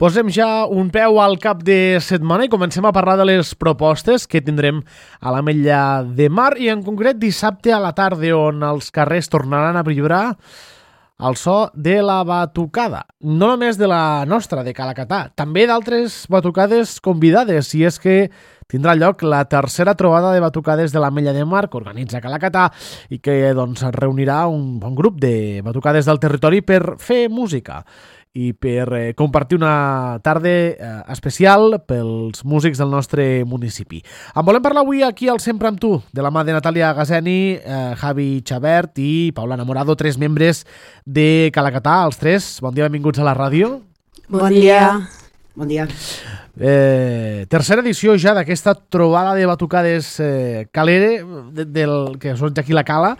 Posem ja un peu al cap de setmana i comencem a parlar de les propostes que tindrem a l'Ametlla de Mar i en concret dissabte a la tarda on els carrers tornaran a vibrar al so de la batucada. No només de la nostra, de Calacatà, també d'altres batucades convidades, i és que tindrà lloc la tercera trobada de batucades de l'Ametlla de Mar que organitza Calacatà i que reunirà un bon grup de batucades del territori per fer música i per compartir una tarda especial pels músics del nostre municipi. En volem parlar avui aquí al Sempre amb tu, de la mà de Natàlia Gazeni, Javi Xabert i Paula Enamorado, 3 membres de Calacatà, els 3. Bon dia, benvinguts a la ràdio. Bon dia. Bon dia. Tercera edició ja d'aquesta trobada de batucades calere, que són aquí la Cala.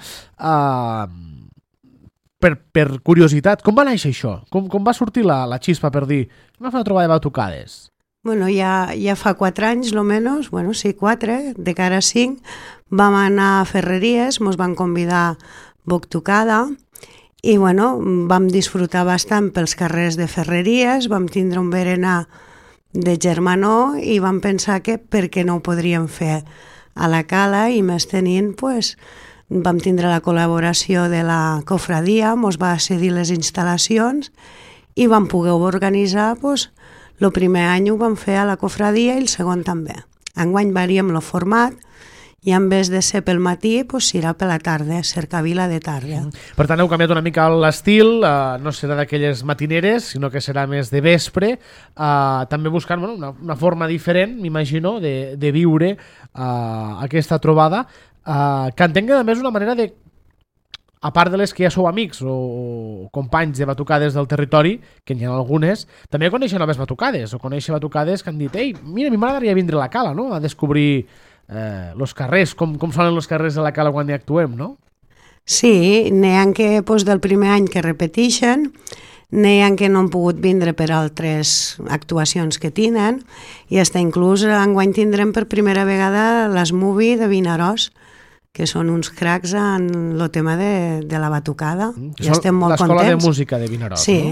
Per curiositat, com va néixer això? Com va sortir la xispa per dir anem a fer una trobada de batucades? Bueno, ja fa 4 anys, almenys, bueno, sí, 4, de cara a 5, vam anar a Ferreries, mos van convidar batucada i, bueno, vam disfrutar bastant pels carrers de Ferreries, vam tindre un berenar de germanor i vam pensar que per què no ho podríem fer a la Cala i més tenint, pues, vam tindre la col·laboració de la cofradia, mos va cedir les instal·lacions i vam poder organitzar, doncs, el primer any ho vam fer a la cofradia i el segon també. Enguany variem el format i en vez de ser pel matí, doncs serà per la tarda, cercavila de tarda. Per tant, heu canviat una mica l'estil, no serà d'aquelles matineres, sinó que serà més de vespre, també buscant una forma diferent, m'imagino, de viure aquesta trobada, que entenc que també és una manera de, a part de les que ja sou amics o companys de batucades del territori, que n'hi ha algunes, també conèixer noves batucades o conèixer batucades que han dit mira, a mi m'agradaria vindre a la Cala, no? A descobrir els carrers, com sonen els carrers de la Cala quan hi actuem, no? Sí, n'hi ha que del primer any que repeteixen, n'hi ha que no han pogut vindre per altres actuacions que tenen i fins inclús enguany tindrem per primera vegada l'Smovie de Vinaròs, que són uns cracs en el tema de la batucada. Ja estem molt contents. L'Escola de Música de Vinaròs, sí.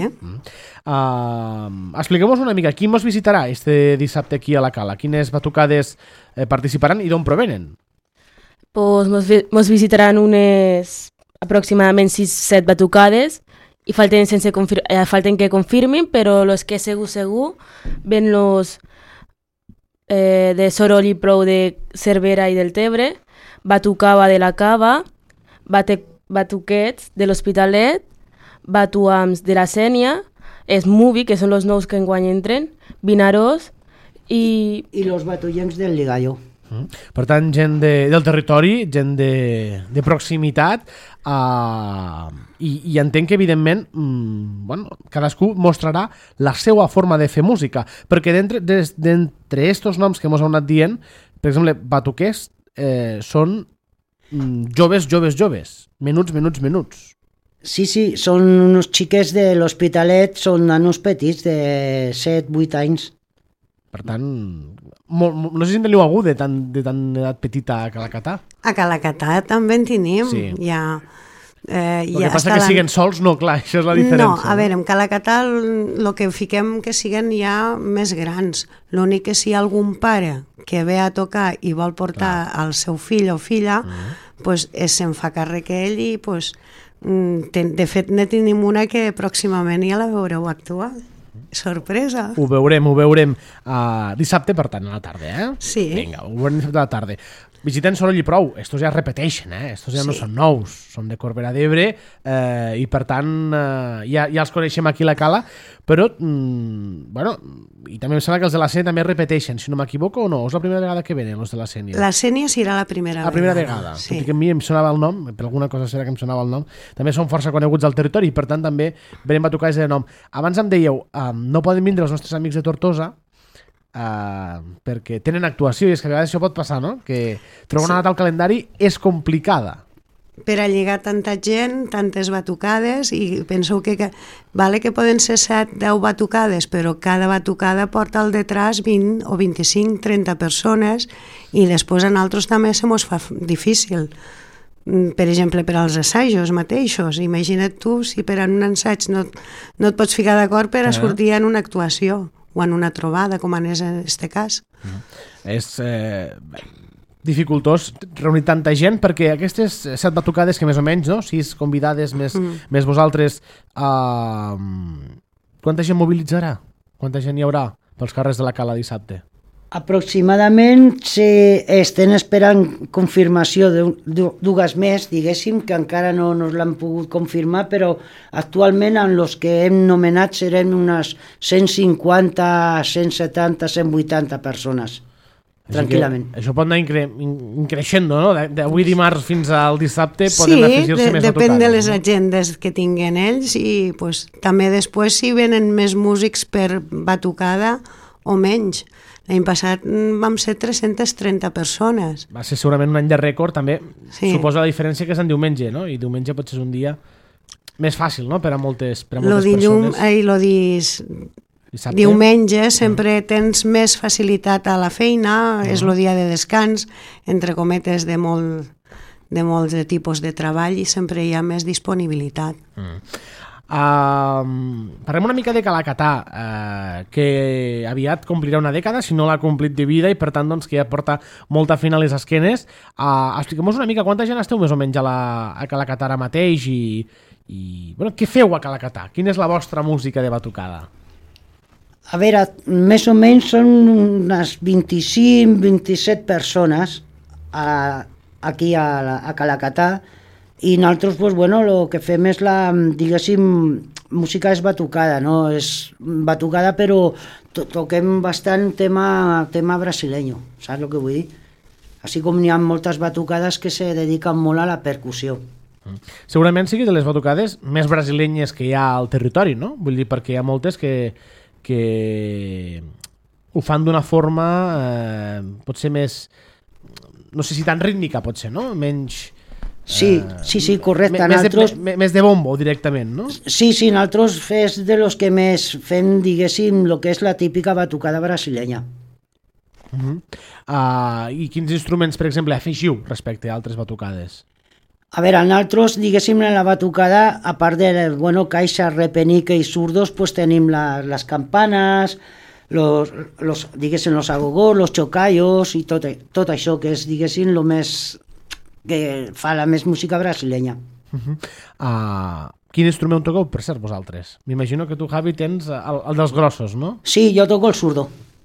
No? Expliqueu-vos una mica, qui mos visitarà este dissabte aquí a la Cala? Quines batucades participaran i d'on provenen? Pues mos visitaran unes aproximadament 6-7 batucades i falten que confirmin, però los que segur ven los de Soroll i Prou de Cervera i del Tebre, Batucava de la Cava, Batuquets de l'Hospitalet, Batuams de la Sénia, Smovie, que són els nous que enguany entren, Vinaròs i los batullencs del Ligallo. Per tant, gent del territori, gent de proximitat, i entenc que, evidentment, cadascú mostrarà la seva forma de fer música, perquè d'entre estos noms que mos heu anat dient, per exemple, batuquers són joves, menuts. Sí, són uns xiquets de l'Hospitalet, són nanos petits de 7-8 anys. Per tant, no sé si en teniu algú de tan edat petita a Calacatà. A Calacatà també en tenim. Sí. El que passa que siguen sols, no, clar, això és la diferència. No, a veure, en Calacatà el que fiquem que siguen ja més grans. L'únic que si hi ha algun pare que ve a tocar i vol portar el seu fill o filla, pues, se'n fa càrrec ell i pues, de fet ne tenim una que pròximament ja la veureu actuar. Sorpresa. Ho veurem dissabte, per tant, a la tarda, Sí. Vinga, ho veurem dissabte a la tarda. Visiten Soroll i Prou, estos ja repeteixen, estos ja no són nous, són de Corbera d'Ebre, i per tant ja els coneixem aquí a la Cala, però i també em sembla que els de la Sénia també repeteixen, si no m'equivoco, o no? És la primera vegada que venen els de la Sénia? La Sénia serà la primera vegada. Sí. Tot i que a mi em sonava el nom, per alguna cosa serà que em sonava el nom, també són força coneguts al territori i per tant també venen batucades de nom. Abans em dèieu, no poden vindre els nostres amics de Tortosa perquè tenen actuació, i és que a vegades això pot passar, no? Que trobar una data al calendari és complicada. Per a lligar tanta gent, tantes batucades, i penseu que vale que poden ser 7-10 batucades, però cada batucada porta al detrás 20 o 25, 30 persones, i després a nosaltres també se mos fa difícil. Per exemple, per als assajos mateixos. Imagina't tu si per a un assaig no et pots ficar d'acord per a sortir en una actuació. o en una trobada, com en este cas. És dificultós reunir tanta gent, perquè aquestes 7 batucades que més o menys, no? 6 convidades més vosaltres, quanta gent mobilitzarà? Quanta gent hi haurà pels carrers de la Cala dissabte? Aproximadament estem esperant confirmació de dues més, diguéssim, que encara no ens l'han pogut confirmar, però actualment en els que hem nomenat serem unes 150, 170, 180 persones, tranquil·lament. Això pot anar increixent, no? D'avui dimarts fins al dissabte poden afegir-se més depèn batucades. de les agendes que tinguen ells i pues, també després si venen més músics per batucada o menys. L'any passat vam ser 330 persones. Va ser segurament un any de rècord, també suposa la diferència que és en diumenge, no? I diumenge potser és un dia més fàcil, no?, per a moltes persones. Diumenge sempre tens més facilitat a la feina, és el dia de descans, entre cometes de molts tipus de treball i sempre hi ha més disponibilitat. Parlem una mica de Calacatà, que aviat complirà una dècada, si no l'ha complit de vida, i per tant doncs, que ja porta molta feina a les esquenes. Expliquem-nos una mica quanta gent esteu més o menys a Calacatà ara mateix i bueno, què feu a Calacatà? Quina és la vostra música de batucada? A veure, més o menys són unes 25-27 persones aquí a Calacatà, i nosaltres, pues, bueno, el que fem és diguéssim, música és batucada, no? És batucada, però toquem bastant tema brasileño, saps el que vull dir? Així com n'hi ha moltes batucades que se dediquen molt a la percussió. Segurament sigui de les batucades més brasilenyes que hi ha al territori, no? Vull dir, perquè hi ha moltes que ho fan d'una forma potser més, no sé si tan rítmica potser, no? Menys... Sí, correcte. Més de bombo directament, no? Sí, nosaltres és de los que més fem, diguéssim, el que és la típica batucada brasilenya. I quins instruments, per exemple, afegiu respecte a altres batucades? A veure, nosaltres, diguéssim, en la batucada, a part de, bueno, caixa, repenique i surdos, pues tenim les campanes, diguéssim, los agogors, los chocallos i tot això, que és, diguéssim, el més... que fa la més música brasilenya. Quin instrument toqueu, per cert, vosaltres? M'imagino que tu, Javi, tens el dels grossos, no? Sí, jo toco el surdo.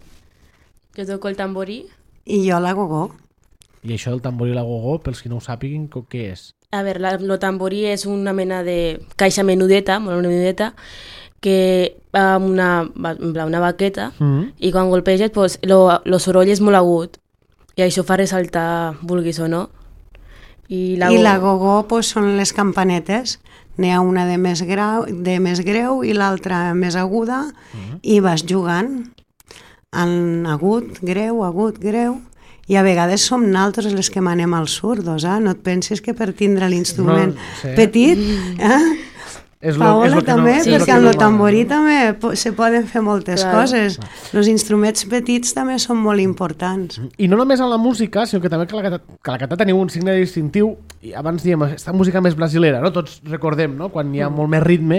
Jo toco el tamborí. I jo l'agogó. I això del tamborí i l'agogó, pels que no ho sàpiguen, què és? A veure, el tamborí és una mena de caixa menudeta, molt menudeta, que va amb una baqueta i quan golpeges, pues, el soroll és molt agut i això fa ressaltar, vulguis o no. I l'agogó pues, són les campanetes. N'hi ha una de més greu i l'altra més aguda i vas jugant en agut, greu, i a vegades som naltros les que manem els surdos, no et pensis que per tindre l'instrument petit Paola també, perquè amb el tamborí també se poden fer moltes coses. Els instruments petits també són molt importants. I no només en la música, sinó que també a Calacatà teniu un signe distintiu, i abans diem, aquesta música més brasilera, no? Tots recordem, no? Quan hi ha molt més ritme,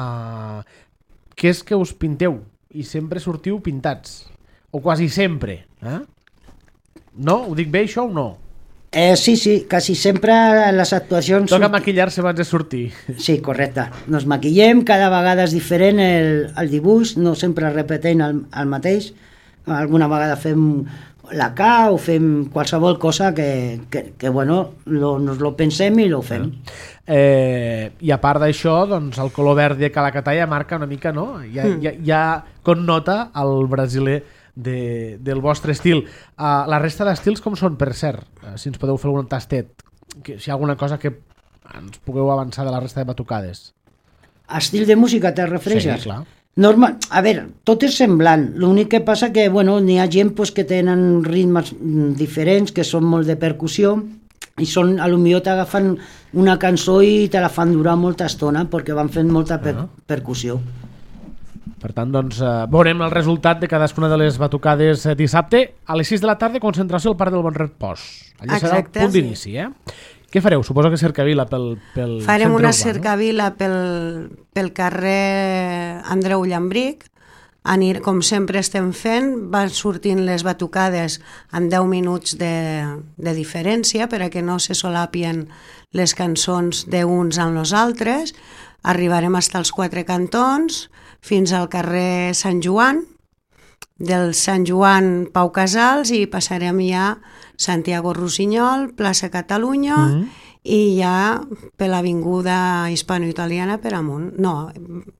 que és que us pinteu, i sempre sortiu pintats, o quasi sempre. No? Ho dic bé, això, o no? Sí, quasi sempre les actuacions... Toca maquillar-se abans de sortir. Sí, correcte. Nos maquillem, cada vegada és diferent el dibuix, no sempre repetim el mateix. Alguna vegada fem la K o fem qualsevol cosa que bueno, nos lo pensem i lo fem. I a part d'això, doncs, el color verd de Calacatà ja marca una mica, no? Ja connota el brasiler del vostre estil. La resta d'estils com són, per cert? Si ens podeu fer algun tastet, si hi ha alguna cosa que ens pugueu avançar de la resta de batucades. Estil de música te refereixes? Sí, clar. A veure, tot és semblant, l'únic que passa que n'hi ha gent que tenen ritmes diferents, que són molt de percussió, i potser t'agafen una cançó i te la fan durar molta estona perquè van fent molta percussió. Per tant, doncs, veurem el resultat de cadascuna de les batucades dissabte. A les 6 de la tarda, concentració al Parc del Bon Repòs. Allà serà el punt d'inici, Què fareu? Suposo que cercavila pel Farem centre una urbà, cercavila pel carrer Andreu Llambric, com sempre estem fent, van sortint les batucades amb 10 minuts de diferència per a que no se solapien les cançons d'uns amb els altres. Arribarem fins als 4 cantons, fins al carrer Sant Joan, del Sant Joan Pau Casals, i passarem ja Santiago Rossinyol, plaça Catalunya, i ja per l'avinguda hispano-italiana per amunt. No,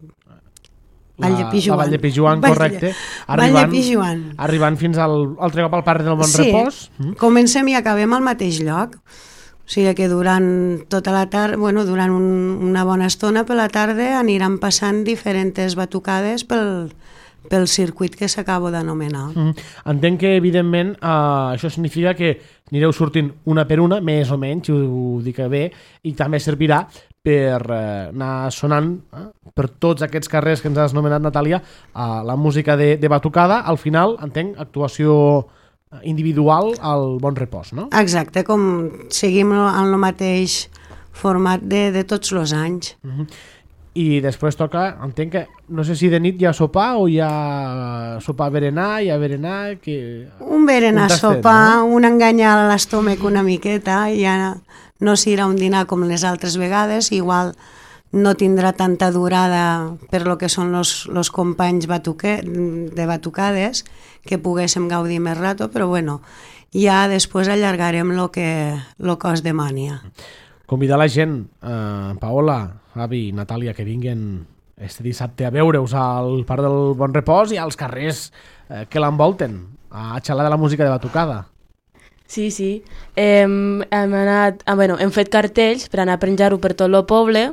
Vall de Pijuan. La Vall de Pijuan, correcte. Vall de Pijuan. Arribant fins al altre cop al Parc del Bon Repòs. Comencem i acabem al mateix lloc. O sigui que durant tota la tarda, durant una bona estona per la tarda aniran passant diferents batucades pel circuit que s'acabo d'anomenar. Entenc que, evidentment, això significa que anireu sortint una per una, més o menys, ho dic bé, i també servirà per anar sonant per tots aquests carrers que ens has anomenat, Natàlia, la música de batucada. Al final, entenc, actuació individual al Bon Repòs, no? Exacte, com seguim en el mateix format de tots els anys. I després toca, entenc que, no sé si de nit hi ha sopar o hi ha sopar berenar, un berenar, sopar, no? Un enganyar a l'estómac una miqueta, ja no serà un dinar com les altres vegades, igual no tindrà tanta durada per lo que són els companys de batucades, que poguéssim gaudir més rato, però ja després allargarem lo que es demania. Convidar la gent, Paola, Javi, Natàlia, que vinguin este dissabte a veure-us al Parc del Bon Repòs i als carrers que l'envolten, a xalar de la música de batucada. Sí. Hem fet cartells per anar a penjar-ho per tot el poble,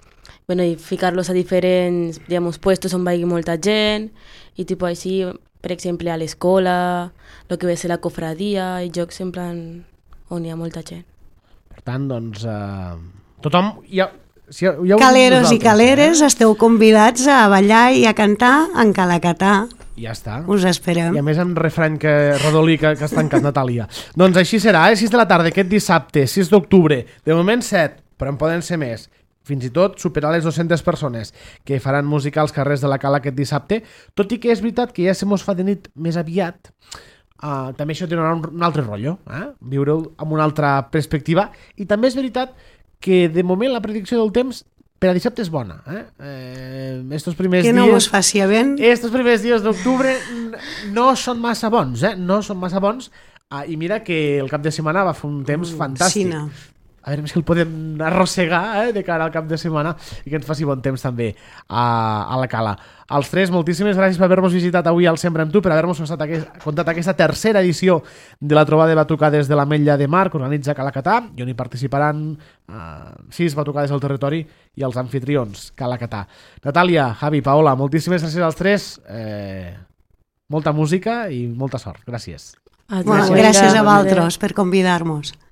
i ficar-los a diferents, puestos on vagi molta gent, i tipus així, per exemple, a l'escola, el que ve ser la cofradia, i jocs en plan on hi ha molta gent. Per tant, doncs, tothom... Caleros i caleres, esteu convidats a ballar i a cantar en Calacatà. Ja està. Us esperem. I a més en refrany redolí que has tancat, Natàlia. Doncs així serà, 6 de la tarda aquest dissabte, 6 d'octubre. De moment 7, però en poden ser més. Fins i tot superar les 200 persones que faran música als carrers de la Cala aquest dissabte, tot i que és veritat que ja se mos fa de nit més aviat. També això donarà un altre rotllo, viure-ho amb una altra perspectiva, i també és veritat que de moment la predicció del temps per a dissabte és bona. Estos primers que no vos faci vent. Estos primers dies d'octubre no són massa bons, no són massa bons, i mira que el cap de setmana va fer un temps fantàstic. Sina. A veure si el podem arrossegar de cara al cap de setmana i que ens faci bon temps també a la Cala. Els tres, moltíssimes gràcies per haver-nos visitat avui al Sempre amb tu, per haver-nos contat aquesta tercera edició de la trobada de batucades de l'Ametlla de Mar que organitza Calacatà, i on hi participaran 6 batucades al territori i els anfitrions Calacatà. Natàlia, Javi, Paola, moltíssimes gràcies als tres, molta música i molta sort. Gràcies. Gràcies a vosaltres per convidar-nos.